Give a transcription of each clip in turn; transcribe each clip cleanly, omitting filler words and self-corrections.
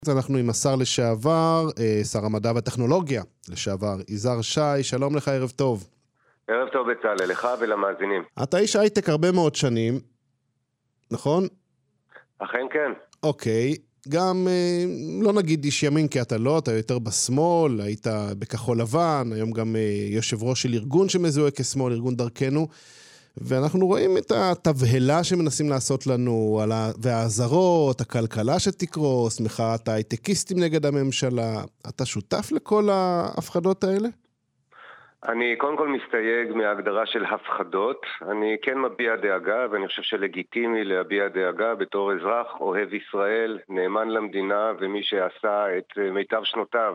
אז אנחנו עם השר לשעבר, שר המדע והטכנולוגיה לשעבר, יזהר שי. שלום לך, ערב טוב. ערב טוב בצלאל, לך ולמאזינים. אתה איש הייטק הרבה מאוד שנים, נכון? אכן כן. אוקיי, גם לא נגיד איש ימין כי אתה לא, אתה יותר בשמאל, היית בכחול לבן, היום גם יושב ראש של ארגון שמזוהה כשמאל, ארגון דרכנו, ואנחנו רואים את התבהלה שמנסים לעשות לנו, והעזרות, הכלכלה שתקרוס, מחאת ההייטקיסטים נגד הממשלה. אתה שותף לכל ההפחדות האלה? אני קודם כל מסתייג מההגדרה של הפחדות. אני כן מביע דאגה, ואני חושב שלגיטימי להביע דאגה בתור אזרח אוהב ישראל, נאמן למדינה, ומי שעשה את מיטב שנותיו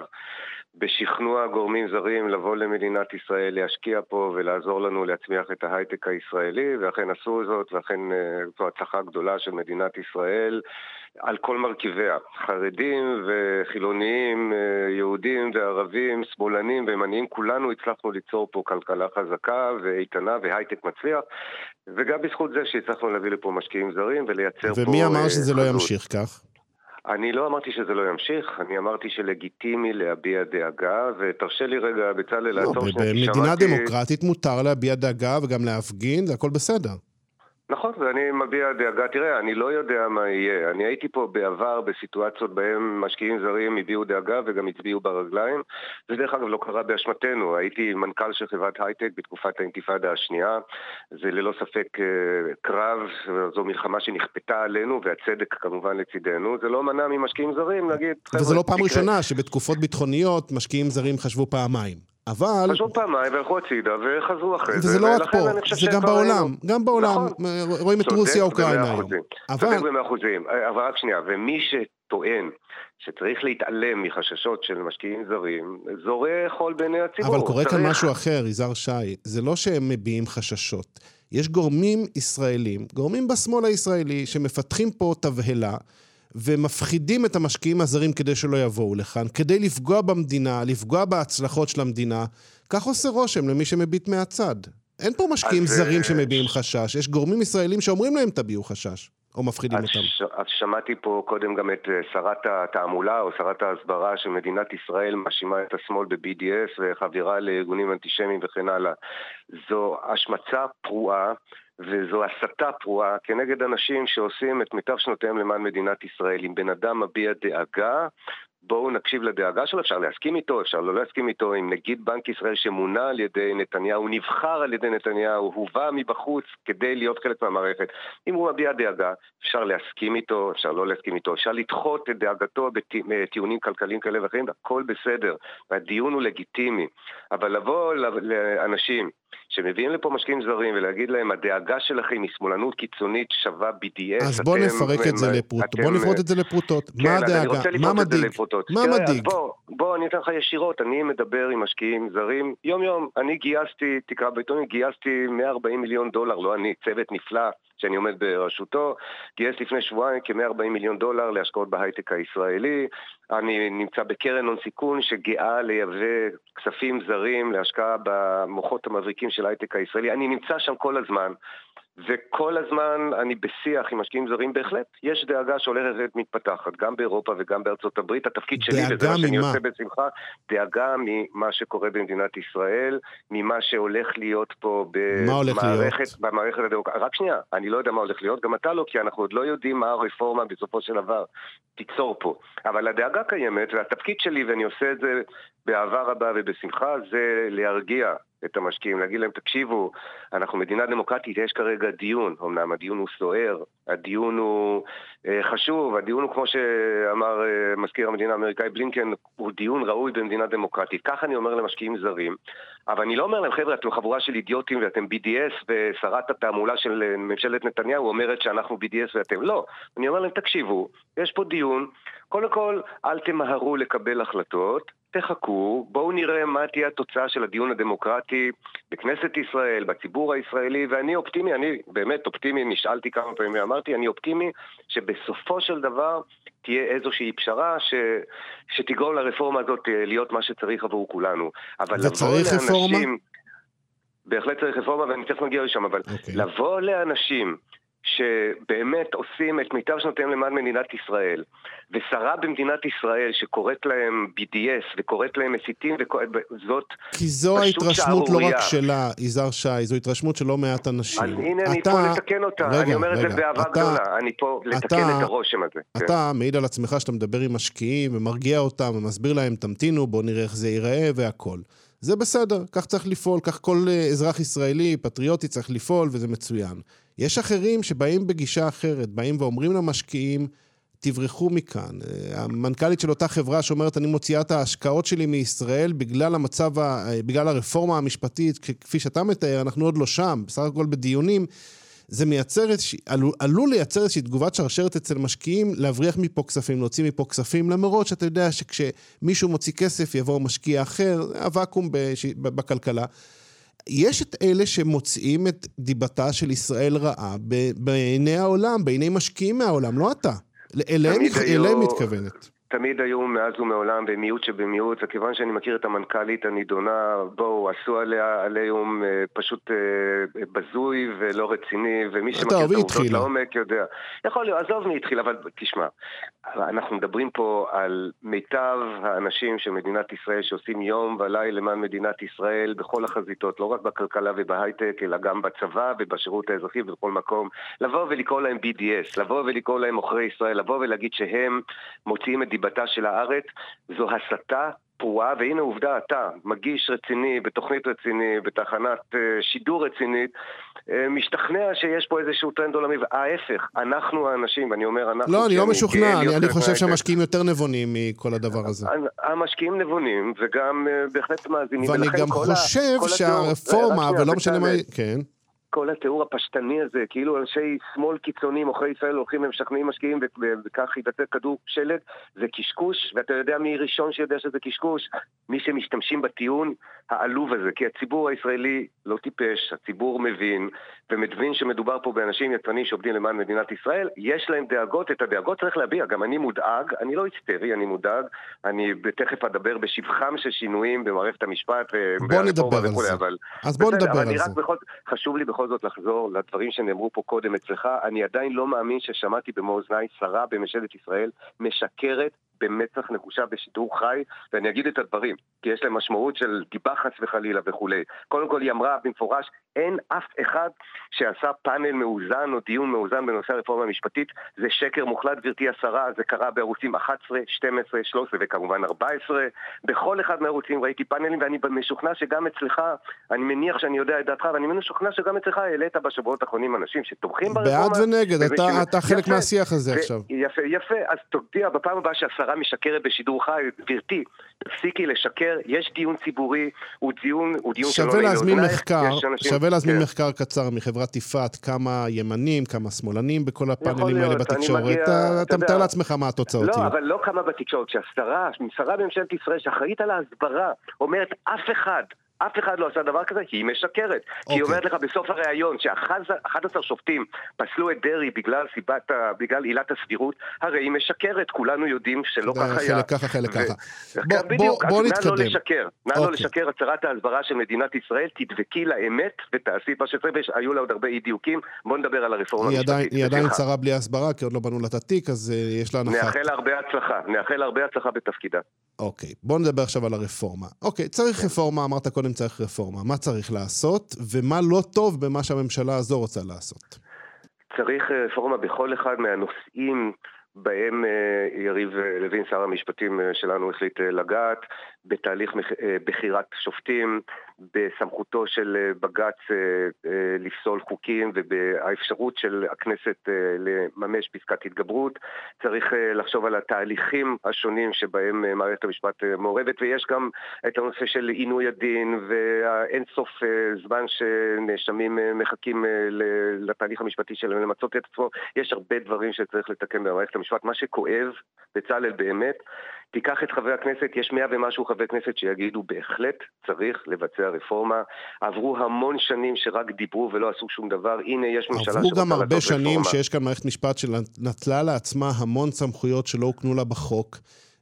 בשכנוע גורמים זרים לבוא למדינת ישראל, להשקיע פה ולעזור לנו להצמיח את ההייטק הישראלי, ואכן עשו זאת, ואכן זו הצלחה גדולה של מדינת ישראל על כל מרכיביה, חרדים וחילוניים, יהודים וערבים, שמאלנים וימניים, כולנו הצלחנו ליצור פה כלכלה חזקה ואיתנה והייטק מצליח, וגם בזכות זה שהצלחנו להביא לפה משקיעים זרים ולייצר פה... ומי אמר שזה לא ימשיך כך? אני לא אמרתי שזה לא ימשיך, אני אמרתי שלגיטימי להביע דאגה, ותרשה לי רגע בצלאל לעצור שנייה. במדינה דמוקרטית מותר להביע דאגה וגם להפגין, זה הכל בסדר. נכון, ואני מביע דאגה. תראה, אני לא יודע מה יהיה. אני הייתי פה בעבר בסיטואציות בהם משקיעים זרים הביעו דאגה וגם הצביעו ברגליים. זה דרך אגב לא קרה באשמתנו. הייתי מנכ"ל של חברת הייטק בתקופת האינתיפאדה השנייה. זה ללא ספק קרב, זו מלחמה שנכפתה עלינו, והצדק כמובן לצידנו. זה לא מנע ממשקיעים זרים להגיד... וזה לא פעם ראשונה שבתקופות ביטחוניות משקיעים זרים חשבו פעמיים. אבל... חשבו פעמיים והלכו הצידה וחזרו אחרי זה. וזה לא רק פה, זה גם בעולם. גם בעולם. רואים את רוסיה אוקראינה היום. צודק ב100%. אבל רק שנייה, ומי שטוען שצריך להתעלם מחששות של משקיעים זרים, זורה חול בעיני הציבור. אבל קורה כאן משהו אחר, יזהר שי. זה לא שהם מביעים חששות. יש גורמים ישראלים, גורמים בשמאל הישראלי, שמפתחים פה תבהלה, ומפחידים את המשקיעים הזרים כדי שלא יבואו לכאן, כדי לפגוע במדינה, לפגוע בהצלחות של המדינה. כך עושה רושם למי שמביט מהצד. אין פה משקיעים זרים שמביעים חשש, יש גורמים ישראלים שאומרים להם תביעו חשש, או מפחידים אותם. אז שמעתי פה קודם גם את שרת התעמולה, או שרת ההסברה של מדינת ישראל, מאשימה את השמאל ב-BDS, וחבירה לארגונים אנטישמיים וכן הלאה. זו השמצה פרועה, וזו הסתה פרועה כנגד אנשים שעושים את מיטב שנותיהם למען מדינת ישראל. אם בן אדם מביע דאגה, בואו נקשיב לדאגה שלו, אפשר להסכים איתו, אפשר לא להסכים איתו. אם נגיד בנק ישראל שמונה על ידי נתניהו, נבחר על ידי נתניהו, הוא בא מבחוץ כדי להיות חלק מהמערכת. אם הוא מביע דאגה, אפשר להסכים איתו, אפשר לא להסכים איתו, אפשר לדחות את דאגתו בטיעונים כלכליים כאלה ואחרים, הכל בסדר, והדיון הוא לגיטימי. אבל לבוא לאנשים שמביאים לפה משקיעים זרים ולהגיד להם, הדאגה שלכם היא שמאלנות קיצונית שווה BDS. אז בוא נפרק את זה לפרוטות. בוא נפרוט את זה לפרוטות. מה הדאגה? מה מדאיג? מה מדאיג? בוא, אני אתן לך ישירות. אני מדבר עם משקיעים זרים יום יום. אני גייסתי, תקרא בעיתון, גייסתי $140 מיליון, לא אני, צוות נפלא שאני עומד בראשותו, גייס לפני שבועיים כ$140 מיליון להשקעות בהייטק הישראלי. אני נמצא בקרן הון סיכון שגאה לייבא כספים זרים להשקעה במוחות המבריקים של ההייטק הישראלי. אני נמצא שם כל הזמן, וכל הזמן אני בשיח עם משקיעים זרים. בהחלט יש דאגה שהולכת מתפתחת, גם באירופה וגם בארצות הברית. התפקיד שלי, וזה מה שאני עושה בשמחה, דאגה ממה שקורה במדינת ישראל, ממה שהולך להיות פה במערכת הדמוקרטית. רק שנייה, אני לא יודע מה הולך להיות, גם אתה לא, כי אנחנו עוד לא יודעים מה הרפורמה בסופו של דבר תיצור פה. אבל הדאגה קיימת, והתפקיד שלי, ואני עושה את זה באהבה רבה ובשמחה, זה להרגיע את המשקיעים, להגיד להם, תקשיבו, אנחנו מדינה דמוקרטית, יש כרגע דיון, אמנם הדיון הוא סוער, הדיון הוא חשוב, הדיון הוא כמו שאמר מזכיר המדינה האמריקאי בלינקן, הוא דיון ראוי במדינה דמוקרטית. כך אני אומר למשקיעים זרים, אבל אני לא אומר להם, חבר'ה, אתם חבורה של אידיוטים ואתם BDS, ושרת התעמולה של ממשלת נתניהו אומרת שאנחנו BDS ואתם לא. אני אומר להם, תקשיבו, יש פה דיון, קודם כל, אל תמהרו לקבל החלטות, תחכו, בואו נראה מה תהיה התוצאה של הדיון הדמוקרטי בכנסת ישראל, בציבור הישראלי, ואני אופטימי, אני באמת אופטימי, נשאלתי כמה פעמים ואמרתי, אני אופטימי שבסופו של דבר תהיה איזושהי פשרה שתגרום לרפורמה הזאת להיות מה שצריך עבור כולנו. וצריך רפורמה? בהחלט צריך רפורמה, ואני תכף מגיע לשם, אבל לבוא לאנשים שבאמת עושים את מיטב שנותיהם למען מדינת ישראל, ושרה במדינת ישראל שקוראת להם BDS וקוראת להם מסיתים, זאת כי זו ההתרשמות לא רק שלה, יזהר שי, זו התרשמות של לא מעט אנשים. אז הנה אני פה לתקן אותה, אני אומר את זה באהבה גדולה, אני פה לתקן את הרושם הזה. אתה מעיד על עצמך שאתה מדבר עם משקיעים ומרגיע אותם ומסביר להם תמתינו, בוא נראה איך זה ייראה והכל. זה בסדר, כך צריך לפעול, כך כל אזרח ישראלי, פטריוטי צריך לפעול וזה מצוין. יש אחרים שבאים בגישה אחרת, באים ואומרים למשקיעים, תברחו מכאן. המנכ"לית של אותה חברה שאומרת, אני מוציאה את ההשקעות שלי מישראל בגלל הרפורמה המשפטית, כפי שאתה מתאר, אנחנו עוד לא שם, בסך הכל בדיונים, זה עלול לייצר איזושהי תגובת שרשרת אצל משקיעים, להבריח מפה כספים, להוציא מפה כספים, למרות שאתה יודע שכשמישהו מוציא כסף יבוא משקיע אחר, הוואקום בכלכלה. יש את אלה שמוצאים את דיבתה של ישראל רעה בעיני העולם, בעיני משקיעים מהעולם, לא אתה. אליהם מתכוונת. תמיד היו מאז ומעולם במיעוט שבמיעוט, וכיוון שאני מכיר את המנכ"לית הנידונה, בואו, עשו עליהם פשוט בזוי ולא רציני, ומי שמכיר את העובדות לעומק יודע. יכול להיות, עזוב מי התחיל, אבל תשמע, אנחנו מדברים פה על מיטב האנשים של מדינת ישראל שעושים יום ולילה למען מדינת ישראל בכל החזיתות, לא רק בכלכלה ובהייטק, אלא גם בצבא ובשירות האזרחי ובכל מקום. לבוא ולקרוא להם BDS, לבוא ולקרוא להם מוכרי ישראל, לבוא ולהגיד שהם מוציאים את דיבתה של הארץ, זו הסתה פרועה, והנה עובדה, אתה מגיש רציני, בתוכנית רציני, בתחנת שידור רצינית, משתכנע שיש פה איזשהו טרנד עולמי, ההפך, אנחנו האנשים, ואני אומר אנחנו... לא, אני לא משוכנע, אני חושב שהמשקיעים יותר נבונים מכל הדבר הזה. המשקיעים נבונים, וגם בהחלט מאזינים. ואני גם חושב שהרפורמה, ולא משנה מה... כן. כל התיאור הפשטני הזה, כאילו אנשי שמאל קיצוניים, מוכרי ישראל הולכים ומשכנעים משקיעים וכך ידעתי כדור שלג, זה קשקוש, ואתה יודע מי ראשון שיודע שזה קשקוש? מי שמשתמשים בטיעון העלוב הזה, כי הציבור הישראלי לא טיפש, הציבור מבין, ומבין שמדובר פה באנשים יצרנים שעובדים למען מדינת ישראל, יש להם דאגות, את הדאגות צריך להביע, גם אני מודאג, אני לא היסטרי, אני מודאג, אני תכף אדבר בשבחם של שינויים במערכת המשפט, בוא נדבר על זה. אז בוא נדבר על זה. חשוב לי בכל זאת לחזור לדברים שנאמרו פה קודם אצלך, אני עדיין לא מאמין ששמעתי במאזניי שרה בממשלת ישראל משקרת במצח נחושה בשידור חי, ואני אגיד את הדברים, כי יש להם משמעות של דיבה חס וחלילה וכו'. קודם כל היא אמרה במפורש, אין אף אחד שעשה פאנל מאוזן או דיון מאוזן בנושא הרפורמה המשפטית, זה שקר מוחלט גברתי השרה, זה קרה בערוצים 11, 12, 13 וכמובן 14, בכל אחד מהערוצים ראיתי פאנלים, ואני משוכנע שגם אצלך, אני מניח שאני יודע את דעתך, ואני משוכנע שגם אצלך העלית בשבועות האחרונים אנשים שתומכים ברפורמה. בעד ונגד, אתה חלק מהשיח הזה עכשיו. יפה, אז תודיע בפעם הבאה שהשרה משקרת בשידור חי, גברתי, תפסיקי לשקר, יש דיון ציבורי, הוא דיון שווה להזמין מחקר קצר מחברת יפעת, כמה ימנים, כמה שמאלנים בכל הפאנלים האלה בתקשורת, אתה מתאר לעצמך מה התוצאות יהיו. לא, אבל לא כמה בתקשורת, שהשרה בממשלת ישראל שאחראית על ההסברה, אומרת אף אחד לא עשה דבר כזה, היא משקרת. כי היא אומרת לך בסוף הראיון ש11 שופטים פסלו את דרי בגלל עילת הסבירות, הרי היא משקרת, כולנו יודעים שלא כך היה. חלק ככה. בוא נתקדם. נא לא לשקר, הצהרת ההסברה של מדינת ישראל, תדבקי לאמת ותעשי מה שצריך, היו לה עוד הרבה אי דיוקים, בוא נדבר על הרפורמה המשפטית. היא עדיין צרה בלי הסברה, כי עוד לא בנו לה את התיק, אז יש לה הנחת. נאחל הרבה הצלחה בתפקידה. אוקיי, בוא נדבר עכשיו על הרפורמה. אוקיי, צריך רפורמה, אמרת קודם צריך רפורמה. מה צריך לעשות, ומה לא טוב במה שהממשלה הזו רוצה לעשות? צריך רפורמה בכל אחד מהנושאים בהם יריב לוין, שר המשפטים שלנו, החליט לגעת, בתהליך בחירת שופטים, בסמכותו של בג"ץ לפסול חוקים ובאפשרות של הכנסת לממש פסקת התגברות. צריך לחשוב על התהליכים השונים שבהם מערכת המשפט מעורבת, ויש גם את הנושא של עינוי הדין והאין סוף זמן שנאשמים מחכים לתהליך המשפטי שלהם למצות את עצמו. יש הרבה דברים שצריך לתקן במערכת המשפט. מה שכואב בצלאל באמת, תיקח את חברי הכנסת, יש 100 ומשהו חברי כנסת שיגידו בהחלט צריך לבצע רפורמה. עברו המון שנים שרק דיברו ולא עשו שום דבר. הנה יש ממשלה שרוצה לעשות רפורמה. עברו גם הרבה שנים שיש כאן מערכת משפט שנטלה לעצמה המון סמכויות שלא הוקנו לה בחוק,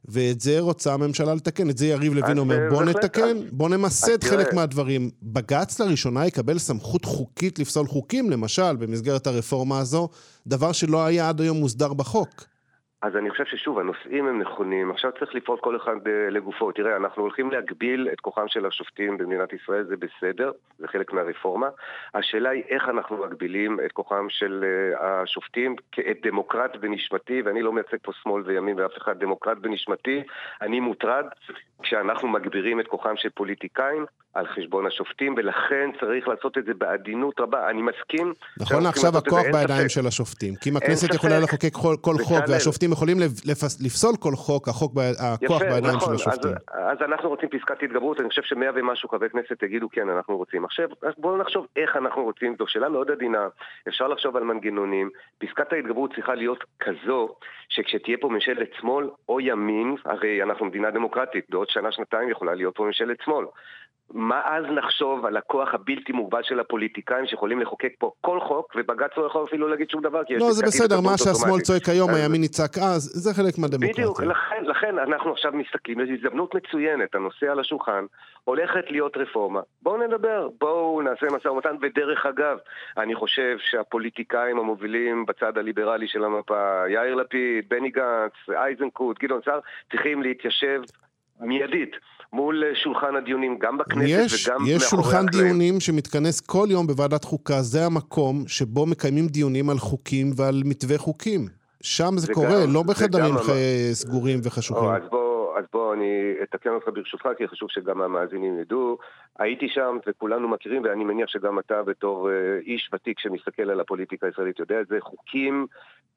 ואת זה רוצה הממשלה לתקן. את זה יריב לוין אומר, בוא נתקן, בוא נמסד חלק מהדברים. בג"ץ לראשונה יקבל סמכות חוקית לפסול חוקים, למשל, במסגרת הרפורמה הזו, דבר שלא היה עד היום מוסדר בחוק. אז אני חושב ששוב, הנושאים הם נכונים. עכשיו צריך לפעול כל אחד לגופו. תראה, אנחנו הולכים להגביל את כוחם של השופטים במדינת ישראל, זה בסדר, זה חלק מהרפורמה. השאלה היא איך אנחנו מגבילים את כוחם של השופטים כאת דמוקרט בנשמתי, ואני לא מייצג פה שמאל וימין ואף אחד, דמוקרט בנשמתי. אני מוטרד כשאנחנו מגבירים את כוחם של פוליטיקאים על חשבון השופטים, ולכן צריך לעשות את זה בעדינות רבה. אני מסכים. נכון, עכשיו הכוח בידיים של השופטים, כי אם הכנסת יכולה לחוקק כל חוק, והשופטים יכולים לפסול כל חוק, הכוח בידיים של השופטים. אז אנחנו רוצים פסקת התגברות, אני חושב שמאה ומשהו חברי כנסת יגידו כן, אנחנו רוצים. עכשיו, בואו נחשוב איך אנחנו רוצים, זו שאלה מאוד עדינה, אפשר לחשוב על מנגנונים, פסקת ההתגברות צריכה להיות כזו, שכשתהיה פה ממשלת שמאל או ימין, הרי אנחנו מדינה דמוקרטית, בעוד שנה, שנתיים יכולה להיות פה ממשלת שמאל. מה אז נחשוב על הכוח הבלתי מוגבל של הפוליטיקאים שיכולים לחוקק פה כל חוק, ובג"ץ לא יכול אפילו להגיד שום דבר. לא, זה בסדר, מה שהשמאל צועק היום, הימין יצעק אז, זה חלק מהדמוקרטיה. בדיוק, לכן אנחנו עכשיו מסתכלים, יש הזדמנות מצוינת, הנושא על השולחן, הולכת להיות רפורמה. בואו נדבר, בואו נעשה משא ומתן, ודרך אגב, אני חושב שהפוליטיקאים המובילים בצד הליברלי של המפה, יאיר לפיד, בני גנץ, איזנקוט, גדעון סער, צריכים להתיישב מיידית מול שולחן הדיונים, גם בכנסת וגם יש שולחן דיונים שמתכנס כל יום בוועדת חוקה, זה המקום שבו מקיימים דיונים על חוקים ועל מתווה חוקים. שם זה קורה, לא בחדרים סגורים וחשוכים. אז בוא אני אתקן אותך ברשותך, כי חשוב שגם המאזינים ידעו. הייתי שם וכולנו מכירים, ואני מניח שגם אתה בתור איש ותיק שמסתכל על הפוליטיקה הישראלית יודע, זה חוקים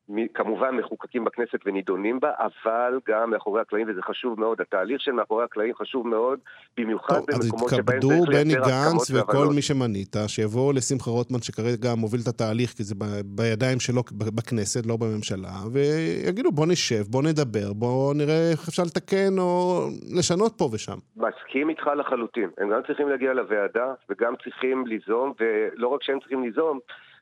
כמובן מחוקקים בכנסת ונידונים בה, אבל גם מאחורי הקלעים, וזה חשוב מאוד, התהליך של מאחורי הקלעים חשוב מאוד, במיוחד במקומות שבהם צריך לייצר הסכמות והבנות. וכל מי שמנית, שיבואו לשמחה רוטמן, שכרגע מוביל את התהליך, כי זה בידיים שלו בכנסת, לא בממשלה, ויגידו בוא נשב, בוא נדבר, בוא נראה איך אפשר לתקן או לשנות פה ושם. מסכים איתך לחלוטין. הם גם צריכים להגיע לוועדה, וגם צריכים ליזום, ולא רק שהם צריכים ליזום,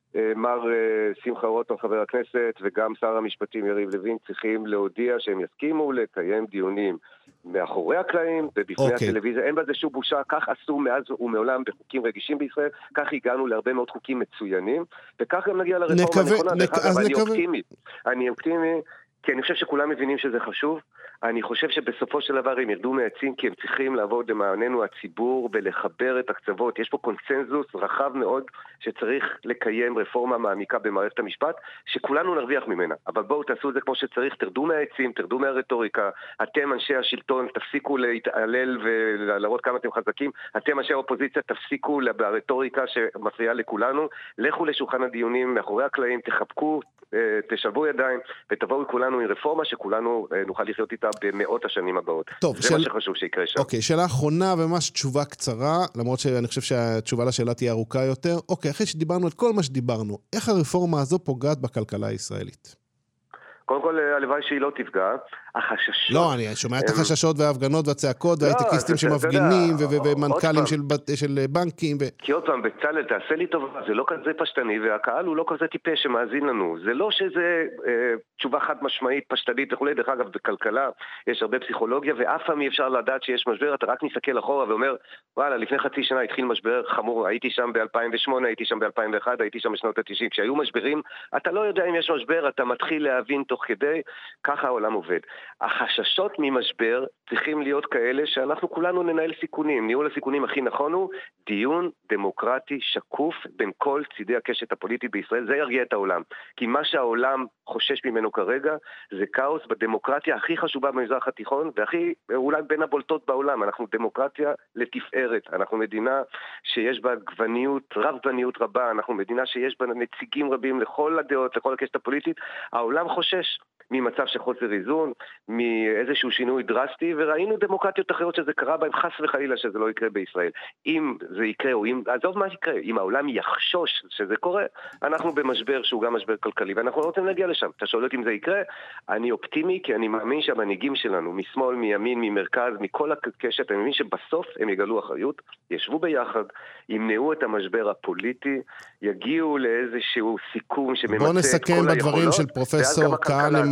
מר שמחה רוטמן חבר הכנסת וגם שר המשפטים יריב לוין צריכים להודיע שהם יסכימו לקיים דיונים מאחורי הקלעים ובפני הטלוויזיה. אין בזה שום בושה, כך עשו מאז ומעולם בחוקים רגישים בישראל, כך הגענו להרבה מאוד חוקים מצוינים, וכך גם נגיע לרפורמה הנכונה. אני אופטימי כי אני חושב שכולם מבינים שזה חשוב. אני חושב שבסופו של דבר הם ירדו מעצים כי הם צריכים לעבוד למעננו הציבור ולחבר את הקצוות. יש פה קונצנזוס רחב מאוד שצריך לקיים רפורמה מעמיקה במערכת המשפט, שכולנו נרוויח ממנה. אבל בואו תעשו את זה כמו שצריך, תרדו מהעצים, תרדו מהרטוריקה. אתם אנשי השלטון, תפסיקו להתעלל ולהראות כמה אתם חזקים. אתם אנשי האופוזיציה, תפסיקו ברטוריקה שמפריעה לכולנו. לכו לשולחן הדיונים מאחורי הקלעים, תחבקו, תשלבו ידיים ותבואו כולנו עם רפורמה שכולנו נוכל לחיות איתה במאות השנים הבאות. טוב, זה מה שחשוב שיקרה שם. אוקיי, שאלה אחרונה וממש תשובה קצרה, למרות שאני חושב שהתשובה לשאלה תהיה ארוכה יותר. אוקיי, אחרי שדיברנו את כל מה שדיברנו, איך הרפורמה הזו פוגעת בכלכלה הישראלית? קודם כל, הלוואי שהיא לא תפגע. החששות... לא, אני שומע את החששות וההפגנות והצעקות וההייטקיסטים שמפגינים ומנכ"לים של בנקים. כי עוד פעם, בצלאל, תעשה לי טובה, זה לא כזה פשטני, והקהל הוא לא כזה טיפש שמאזין לנו. זה לא שזה תשובה חד משמעית, פשטנית וכו'. דרך אגב, בכלכלה יש הרבה פסיכולוגיה, ואף פעם אי אפשר לדעת שיש משבר, אתה רק מסתכל אחורה ואומר, וואלה, לפני חצי שנה התחיל משבר חמור, הייתי שם ב-2008, הייתי שם ב-2001, הייתי שם בשנות ה-90. כשהיו משברים, אתה לא יודע אם יש משבר, אתה מתחיל להבין תוך כדי, ככה העולם עובד. החששות ממשבר צריכים להיות כאלה שאנחנו כולנו ננהל סיכונים. ניהול הסיכונים הכי נכון הוא דיון דמוקרטי שקוף בין כל צידי הקשת הפוליטית בישראל. זה ירגיע את העולם. כי מה שהעולם חושש ממנו כרגע זה כאוס בדמוקרטיה הכי חשובה במזרח התיכון, והכי אולי בין הבולטות בעולם. אנחנו דמוקרטיה לתפארת. אנחנו מדינה שיש בה רב-גווניות רבה. אנחנו מדינה שיש בה נציגים רבים לכל הדעות, לכל הקשת הפוליטית. העולם חושש ממצב של חוסר איזון, מאיזשהו שינוי דרסטי, וראינו דמוקרטיות אחרות שזה קרה בהם, חס וחלילה שזה לא יקרה בישראל. אם זה יקרה, או אם, עזוב מה יקרה, אם העולם יחשוש שזה קורה, אנחנו במשבר שהוא גם משבר כלכלי, ואנחנו לא רוצים להגיע לשם. אתה שואל אותי אם זה יקרה, אני אופטימי, כי אני מאמין שהמנהיגים שלנו, משמאל, מימין, ממרכז, מכל הקשת, אני מאמין שבסוף הם יגלו אחריות, ישבו ביחד, ימנעו את המשבר הפוליטי, יגיעו לאיזשהו סיכום שממצא את כל היכולות. בוא נסכם בדברים של פרופסור כהנמן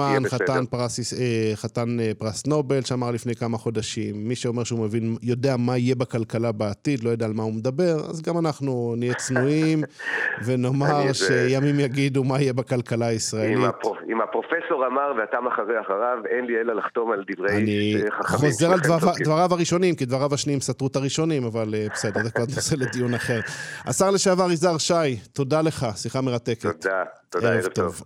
ליברמן, חתן פרס נובל, שאמר לפני כמה חודשים, מי שאומר שהוא יודע מה יהיה בכלכלה בעתיד, לא יודע על מה הוא מדבר, אז גם אנחנו נהיה צנועים, ונאמר שימים יגידו מה יהיה בכלכלה הישראלית. אם הפרופסור אמר ואתה אחריו, אין לי אלא לחתום על דברי חכמים. אני חוזר על דבריו הראשונים, כי דבריו השניים סתרו את הראשונים, אבל בסדר, זה כבר נושא לדיון אחר. השר לשעבר יזהר שי, תודה לך, שיחה מרתקת. תודה, ערב טוב.